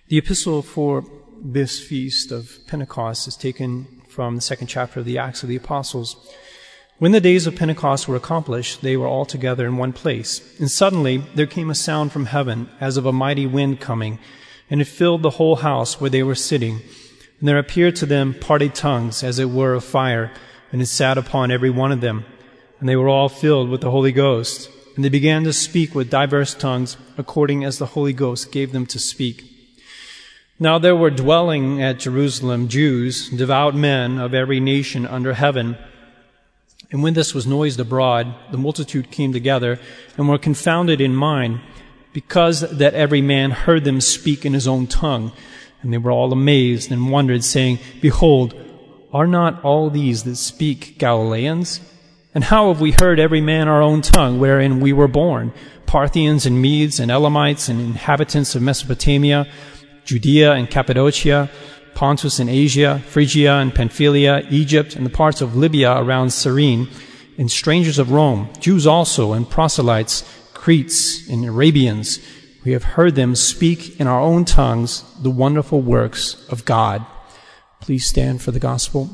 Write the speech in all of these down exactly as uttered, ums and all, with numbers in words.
The epistle for this feast of Pentecost is taken from the second chapter of the Acts of the Apostles. When the days of Pentecost were accomplished, they were all together in one place. And suddenly there came a sound from heaven, as of a mighty wind coming, and it filled the whole house where they were sitting. And there appeared to them parted tongues, as it were of fire, and it sat upon every one of them. And they were all filled with the Holy Ghost. And they began to speak with diverse tongues, according as the Holy Ghost gave them to speak. Now there were dwelling at Jerusalem Jews, devout men of every nation under heaven. And when this was noised abroad, the multitude came together and were confounded in mind, because that every man heard them speak in his own tongue. And they were all amazed and wondered, saying, Behold, are not all these that speak Galileans? And how have we heard every man our own tongue, wherein we were born, Parthians and Medes and Elamites and inhabitants of Mesopotamia, Judea and Cappadocia, Pontus and Asia, Phrygia and Pamphylia, Egypt and the parts of Libya around Cyrene, and strangers of Rome, Jews also and proselytes, Cretes and Arabians. We have heard them speak in our own tongues the wonderful works of God. Please stand for the gospel.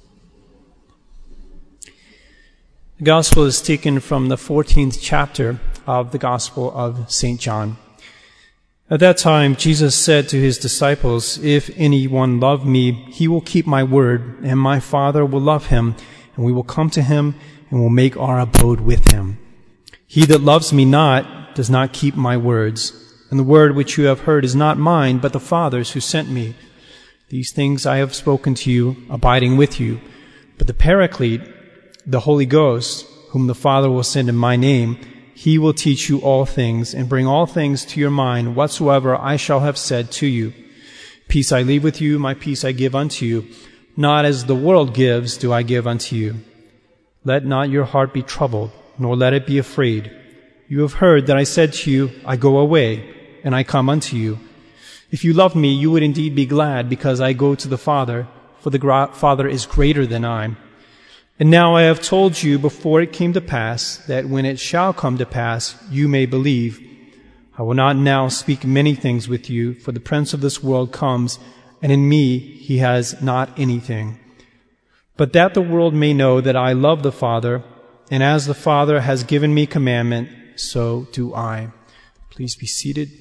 The gospel is taken from the fourteenth chapter of the Gospel of Saint John. At that time, Jesus said to his disciples, If anyone love me, he will keep my word, and my Father will love him, and we will come to him, and will make our abode with him. He that loves me not does not keep my words, and the word which you have heard is not mine, but the Father's who sent me. These things I have spoken to you, abiding with you. But the Paraclete, the Holy Ghost, whom the Father will send in my name, he will teach you all things, and bring all things to your mind, whatsoever I shall have said to you. Peace I leave with you, my peace I give unto you. Not as the world gives do I give unto you. Let not your heart be troubled, nor let it be afraid. You have heard that I said to you, I go away, and I come unto you. If you loved me, you would indeed be glad, because I go to the Father, for the gra- Father is greater than I. And now I have told you before it came to pass, that when it shall come to pass, you may believe. I will not now speak many things with you, for the prince of this world comes, and in me he has not anything. But that the world may know that I love the Father, and as the Father has given me commandment, so do I. Please be seated.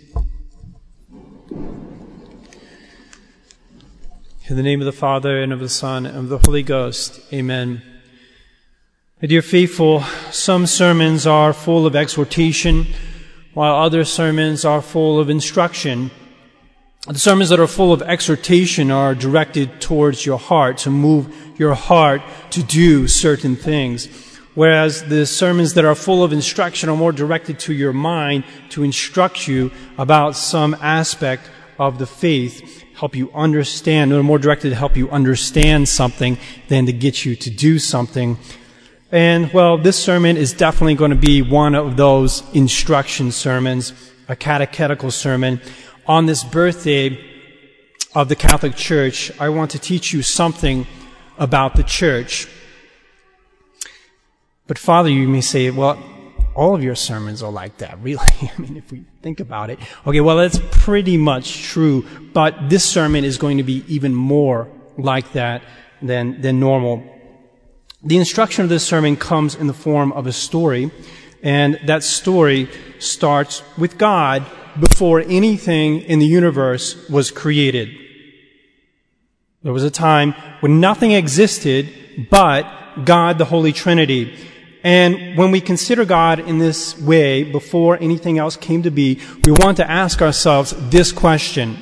In the name of the Father, and of the Son, and of the Holy Ghost, amen. My dear faithful, some sermons are full of exhortation, while other sermons are full of instruction. The sermons that are full of exhortation are directed towards your heart, to move your heart to do certain things, whereas the sermons that are full of instruction are more directed to your mind, to instruct you about some aspect of the faith, help you understand, or more directed to help you understand something than to get you to do something. And, well, this sermon is definitely going to be one of those instruction sermons, a catechetical sermon. On this birthday of the Catholic Church, I want to teach you something about the Church. But, Father, you may say, well, all of your sermons are like that, really. I mean, if we think about it. Okay, well, that's pretty much true, but this sermon is going to be even more like that than, than normal. The instruction of this sermon comes in the form of a story, and that story starts with God before anything in the universe was created. There was a time when nothing existed but God, the Holy Trinity. And when we consider God in this way, before anything else came to be, we want to ask ourselves this question.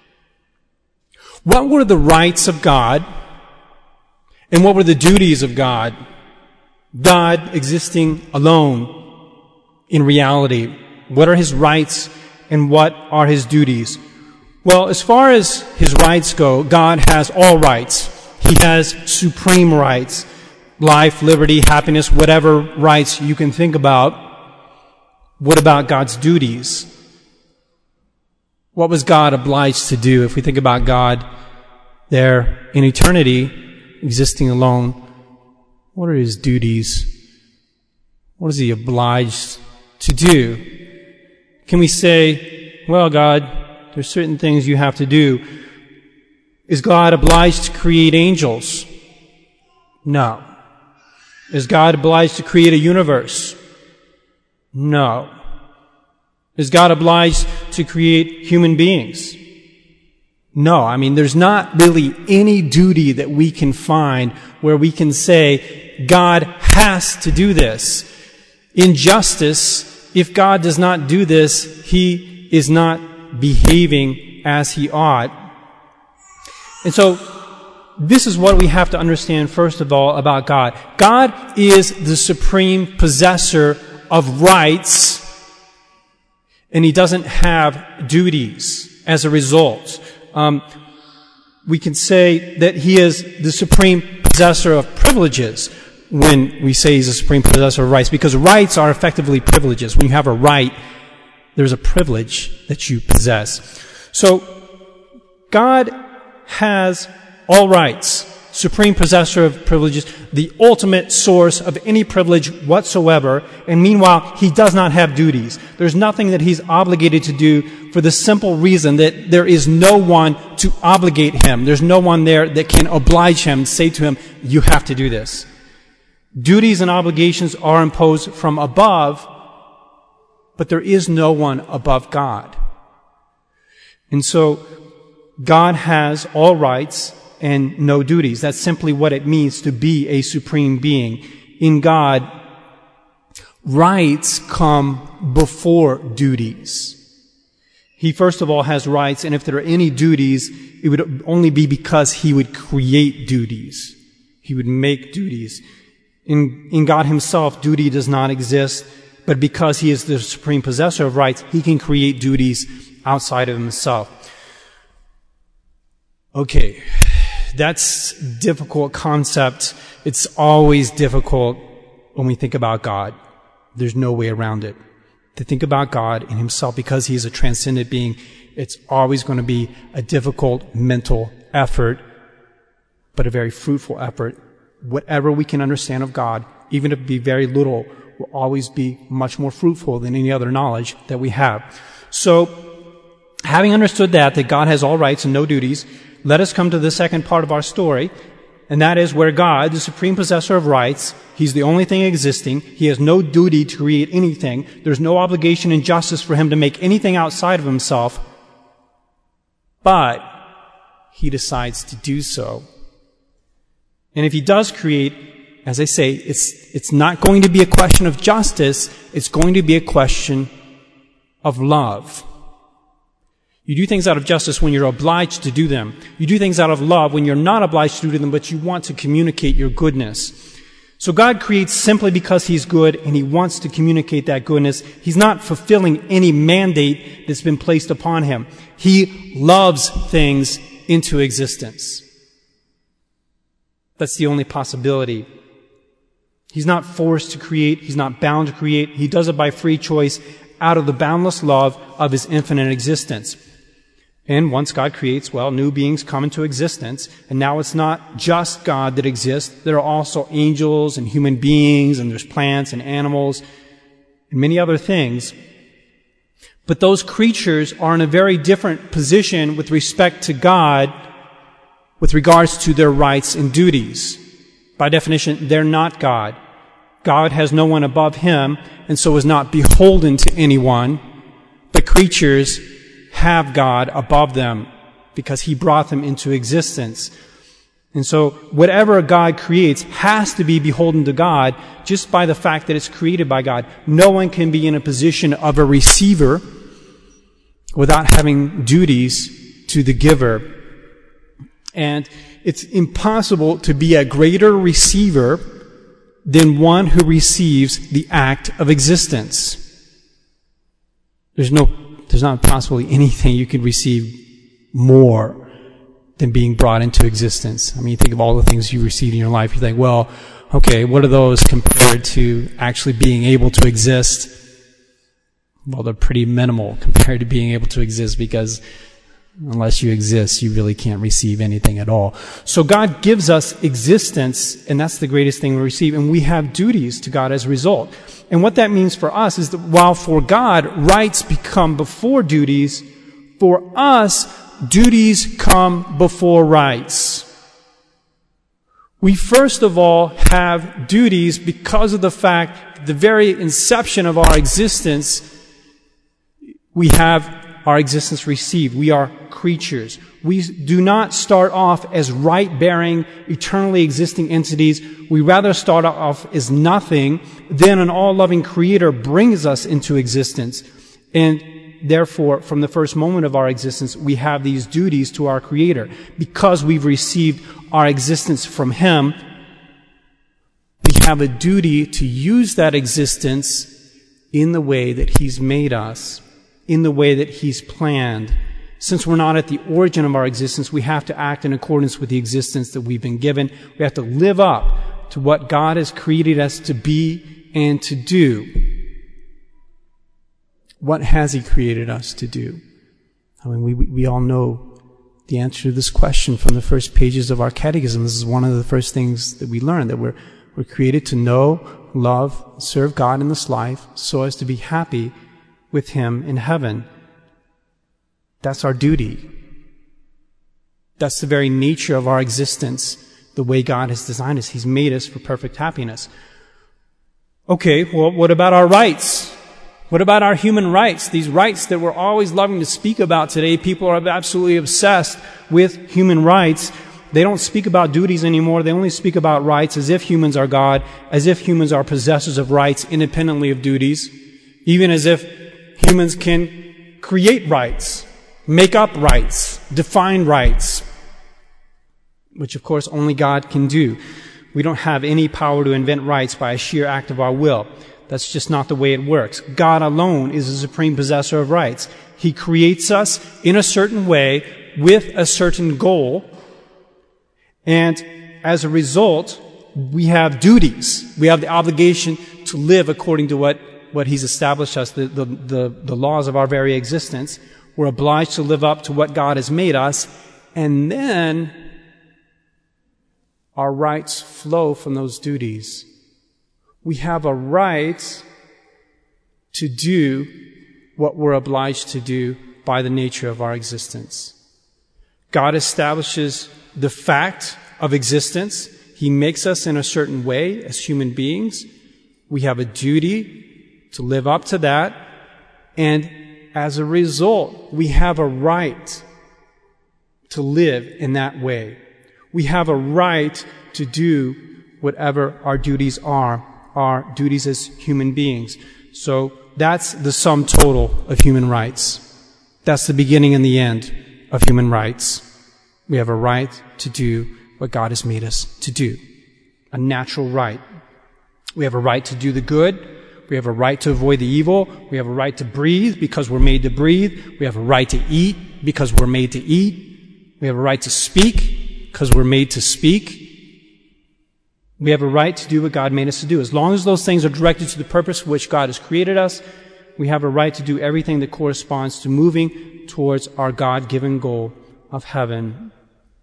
What were the rights of God? And what were the duties of God? God existing alone in reality. What are his rights and what are his duties? Well, as far as his rights go, God has all rights. He has supreme rights. Life, liberty, happiness, whatever rights you can think about. What about God's duties? What was God obliged to do? If we think about God there in eternity, existing alone, what are his duties? What is he obliged to do? Can we say, well, God, there's certain things you have to do. Is God obliged to create angels? No. Is God obliged to create a universe? No. Is God obliged to create human beings? No. I mean, there's not really any duty that we can find where we can say, God has to do this. In justice, if God does not do this, He is not behaving as He ought. And so, this is what we have to understand, first of all, about God. God is the supreme possessor of rights, and He doesn't have duties as a result. Um, we can say that He is the supreme possessor of privileges when we say He's a supreme possessor of rights, because rights are effectively privileges. When you have a right, there's a privilege that you possess. So, God has all rights, supreme possessor of privileges, the ultimate source of any privilege whatsoever, and meanwhile, He does not have duties. There's nothing that He's obligated to do for the simple reason that there is no one to obligate Him. There's no one there that can oblige Him, say to Him, you have to do this. Duties and obligations are imposed from above, but there is no one above God. And so, God has all rights and no duties. That's simply what it means to be a supreme being. In God, rights come before duties. He first of all has rights, and if there are any duties, it would only be because He would create duties. He would make duties. In, in God Himself, duty does not exist, but because He is the supreme possessor of rights, He can create duties outside of Himself. Okay, that's a difficult concept. It's always difficult when we think about God. There's no way around it. To think about God and Himself, because He is a transcendent being, it's always going to be a difficult mental effort, but a very fruitful effort. Whatever we can understand of God, even if it be very little, will always be much more fruitful than any other knowledge that we have. So, having understood that, that God has all rights and no duties, let us come to the second part of our story, and that is where God, the supreme possessor of rights, He's the only thing existing, He has no duty to create anything, there's no obligation and justice for Him to make anything outside of Himself, but He decides to do so. And if He does create, as I say, it's, it's not going to be a question of justice, it's going to be a question of love. You do things out of justice when you're obliged to do them. You do things out of love when you're not obliged to do them, but you want to communicate your goodness. So God creates simply because He's good and He wants to communicate that goodness. He's not fulfilling any mandate that's been placed upon Him. He loves things into existence. That's the only possibility. He's not forced to create. He's not bound to create. He does it by free choice out of the boundless love of His infinite existence. And once God creates, well, new beings come into existence. And now it's not just God that exists. There are also angels and human beings, and there's plants and animals and many other things. But those creatures are in a very different position with respect to God with regards to their rights and duties. By definition, they're not God. God has no one above Him, and so is not beholden to anyone. But creatures have God above them because He brought them into existence. And so whatever God creates has to be beholden to God just by the fact that it's created by God. No one can be in a position of a receiver without having duties to the giver. And it's impossible to be a greater receiver than one who receives the act of existence. There's no There's not possibly anything you can receive more than being brought into existence. I mean, you think of all the things you receive in your life. You think, well, okay, what are those compared to actually being able to exist? Well, they're pretty minimal compared to being able to exist, because unless you exist, you really can't receive anything at all. So God gives us existence, and that's the greatest thing we receive, and we have duties to God as a result. And what that means for us is that while for God, rights become before duties, For us, duties come before rights. We first of all have duties because of the fact that the very inception of our existence, we have our existence received. We are creatures. We do not start off as right-bearing, eternally existing entities. We rather start off as nothing. Then an all-loving Creator brings us into existence. And therefore, from the first moment of our existence, we have these duties to our Creator. Because we've received our existence from Him, we have a duty to use that existence in the way that He's made us, in the way that He's planned. Since we're not at the origin of our existence, we have to act in accordance with the existence that we've been given. We have to live up to what God has created us to be and to do. What has He created us to do? I mean, we, we all know the answer to this question from the first pages of our catechism. This is one of the first things that we learn, that we're, we're created to know, love, serve God in this life so as to be happy with Him in heaven. That's our duty. That's the very nature of our existence, the way God has designed us. He's made us for perfect happiness. Okay, well, what about our rights? What about our human rights? These rights that we're always loving to speak about today. People are absolutely obsessed with human rights. They don't speak about duties anymore. They only speak about rights as if humans are God, as if humans are possessors of rights independently of duties, even as if humans can create rights, make up rights, define rights, which of course only God can do. We don't have any power to invent rights by a sheer act of our will. That's just not the way it works. God alone is the supreme possessor of rights. He creates us in a certain way with a certain goal, and as a result, we have duties. We have the obligation to live according to what what He's established us, the, the, the, the laws of our very existence. We're obliged to live up to what God has made us, and then our rights flow from those duties. We have a right to do what we're obliged to do by the nature of our existence. God establishes the fact of existence. He makes us in a certain way as human beings. We have a duty to live up to that, and as a result, we have a right to live in that way. We have a right to do whatever our duties are, our duties as human beings. So that's the sum total of human rights. That's the beginning and the end of human rights. We have a right to do what God has made us to do. A natural right. We have a right to do the good. We have a right to avoid the evil. We have a right to breathe because we're made to breathe. We have a right to eat because we're made to eat. We have a right to speak because we're made to speak. We have a right to do what God made us to do. As long as those things are directed to the purpose for which God has created us, we have a right to do everything that corresponds to moving towards our God-given goal of heaven.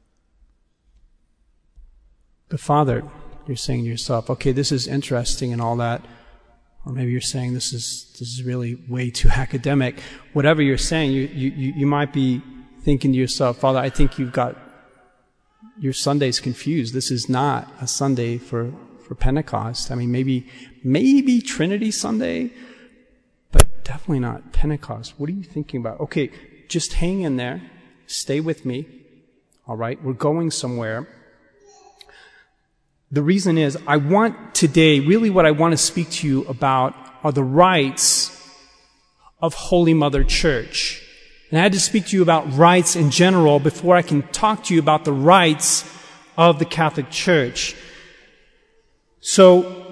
But Father, you're saying to yourself, okay, this is interesting and all that. Or maybe you're saying this is this is really way too academic. Whatever you're saying, you, you, you might be thinking to yourself, Father, I think you've got your Sundays confused. This is not a Sunday for, for Pentecost. I mean, maybe maybe Trinity Sunday, but definitely not Pentecost. What are you thinking about? Okay, just hang in there. Stay with me. All right, we're going somewhere. The reason is, I want today, really what I want to speak to you about are the rights of Holy Mother Church. And I had to speak to you about rights in general before I can talk to you about the rights of the Catholic Church. So,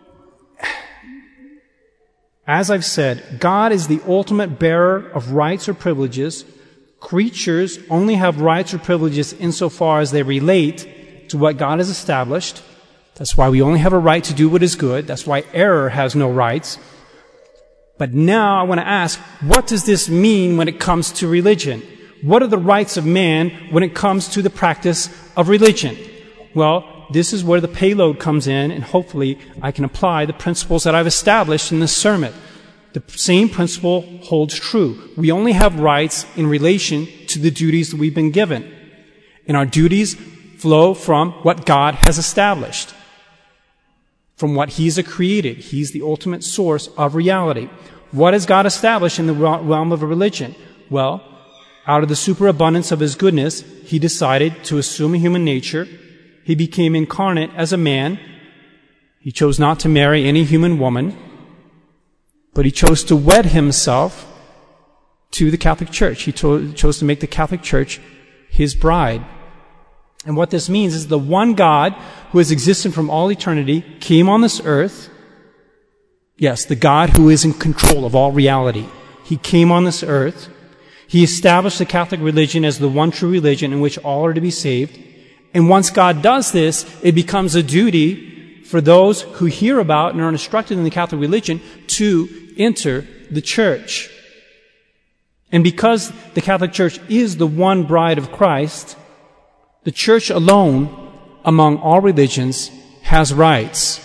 as I've said, God is the ultimate bearer of rights or privileges. Creatures only have rights or privileges insofar as they relate to what God has established. That's why we only have a right to do what is good. That's why error has no rights. But now I want to ask, what does this mean when it comes to religion? What are the rights of man when it comes to the practice of religion? Well, this is where the payload comes in, and hopefully I can apply the principles that I've established in this sermon. The same principle holds true. We only have rights in relation to the duties that we've been given. And our duties flow from what God has established, from what He's created. He's the ultimate source of reality. What has God established in the realm of a religion? Well, out of the superabundance of His goodness, He decided to assume a human nature. He became incarnate as a man. He chose not to marry any human woman, but He chose to wed Himself to the Catholic Church. He to- chose to make the Catholic Church His bride. And what this means is the one God who has existed from all eternity came on this earth. Yes, the God who is in control of all reality. He came on this earth. He established the Catholic religion as the one true religion in which all are to be saved. And once God does this, it becomes a duty for those who hear about and are instructed in the Catholic religion to enter the church. And because the Catholic Church is the one bride of Christ, the church alone, among all religions, has rights.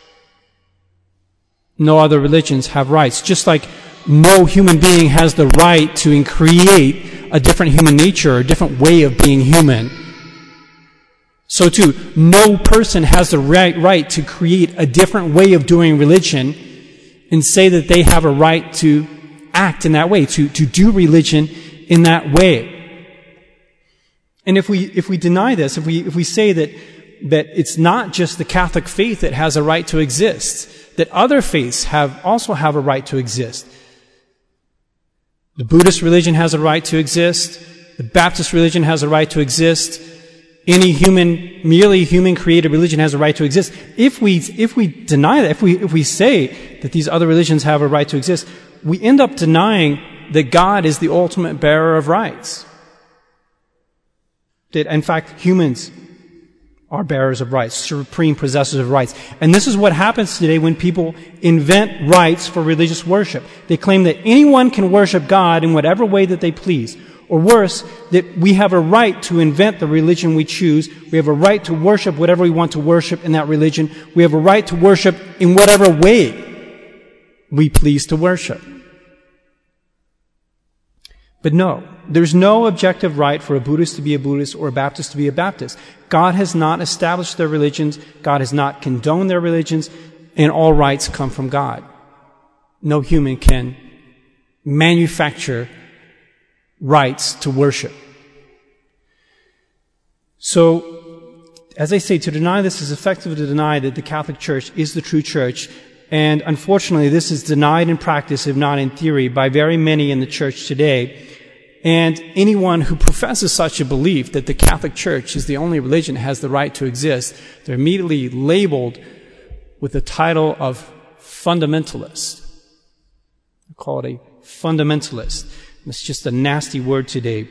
No other religions have rights. Just like no human being has the right to create a different human nature, a different way of being human. So too, no person has the right, right to create a different way of doing religion and say that they have a right to act in that way, to, to do religion in that way. And if we, if we deny this, if we, if we say that, that it's not just the Catholic faith that has a right to exist, that other faiths have, also have a right to exist. The Buddhist religion has a right to exist. The Baptist religion has a right to exist. Any human, merely human created religion has a right to exist. If we, if we deny that, if we, if we say that these other religions have a right to exist, we end up denying that God is the ultimate bearer of rights. That, in fact, humans are bearers of rights, supreme possessors of rights. And this is what happens today when people invent rights for religious worship. They claim that anyone can worship God in whatever way that they please. Or worse, that we have a right to invent the religion we choose. We have a right to worship whatever we want to worship in that religion. We have a right to worship in whatever way we please to worship. But no, there's no objective right for a Buddhist to be a Buddhist or a Baptist to be a Baptist. God has not established their religions. God has not condoned their religions. And all rights come from God. No human can manufacture rights to worship. So, as I say, to deny this is effectively to deny that the Catholic Church is the true church. And unfortunately, this is denied in practice, if not in theory, by very many in the church today. And anyone who professes such a belief that the Catholic Church is the only religion that has the right to exist, they're immediately labeled with the title of fundamentalist. I call it a fundamentalist. It's just a nasty word today.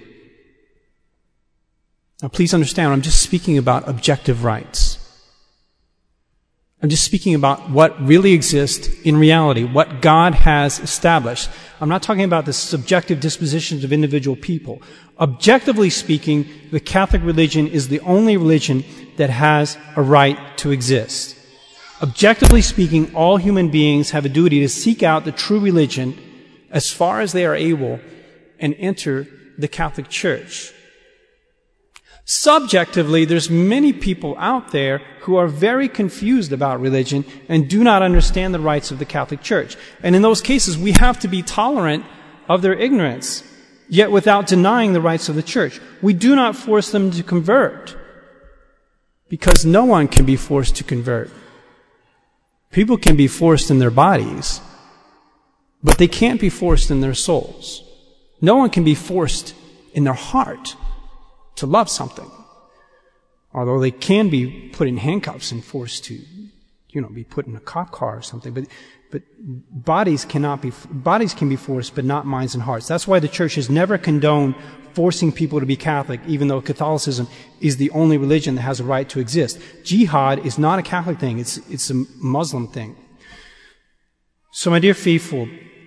Now please understand, I'm just speaking about objective rights. I'm just speaking about what really exists in reality, what God has established. I'm not talking about the subjective dispositions of individual people. Objectively speaking, the Catholic religion is the only religion that has a right to exist. Objectively speaking, all human beings have a duty to seek out the true religion as far as they are able and enter the Catholic Church. Subjectively, there's many people out there who are very confused about religion and do not understand the rights of the Catholic Church. And in those cases, we have to be tolerant of their ignorance, yet without denying the rights of the Church. We do not force them to convert, because no one can be forced to convert. People can be forced in their bodies, but they can't be forced in their souls. No one can be forced in their heart to love something, although they can be put in handcuffs and forced to, you know, be put in a cop car or something. But, but bodies cannot be, bodies can be forced, but not minds and hearts. That's why the Church has never condoned forcing people to be Catholic, even though Catholicism is the only religion that has a right to exist. Jihad is not a Catholic thing; it's it's a Muslim thing. So, my dear faithful,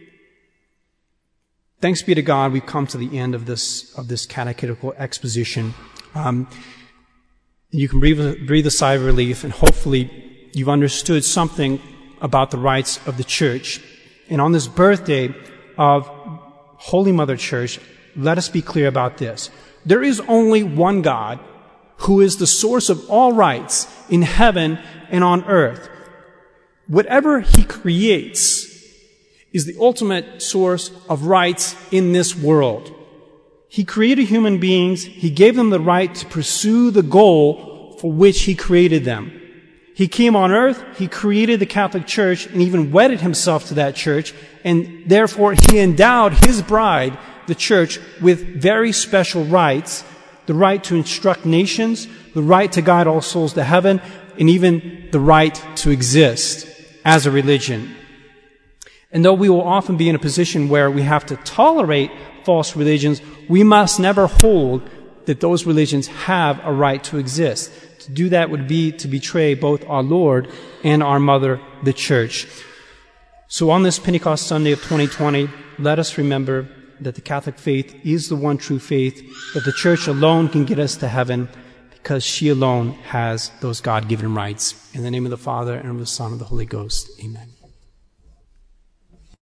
thanks be to God, we've come to the end of this of this catechetical exposition. Um, you can breathe, breathe a sigh of relief, and hopefully you've understood something about the rights of the Church And on this birthday of Holy Mother Church, let us be clear about this. There is only one God who is the source of all rights in heaven and on earth. Whatever He creates is the ultimate source of rights in this world. He created human beings. He gave them the right to pursue the goal for which He created them. He came on earth, He created the Catholic Church, and even wedded Himself to that church, and therefore He endowed His bride, the church, with very special rights: the right to instruct nations, the right to guide all souls to heaven, and even the right to exist as a religion. And though we will often be in a position where we have to tolerate false religions, we must never hold that those religions have a right to exist. To do that would be to betray both our Lord and our Mother, the Church. So on this Pentecost Sunday of twenty twenty, let us remember that the Catholic faith is the one true faith, that the Church alone can get us to heaven because she alone has those God-given rights. In the name of the Father, and of the Son, and of the Holy Ghost. Amen.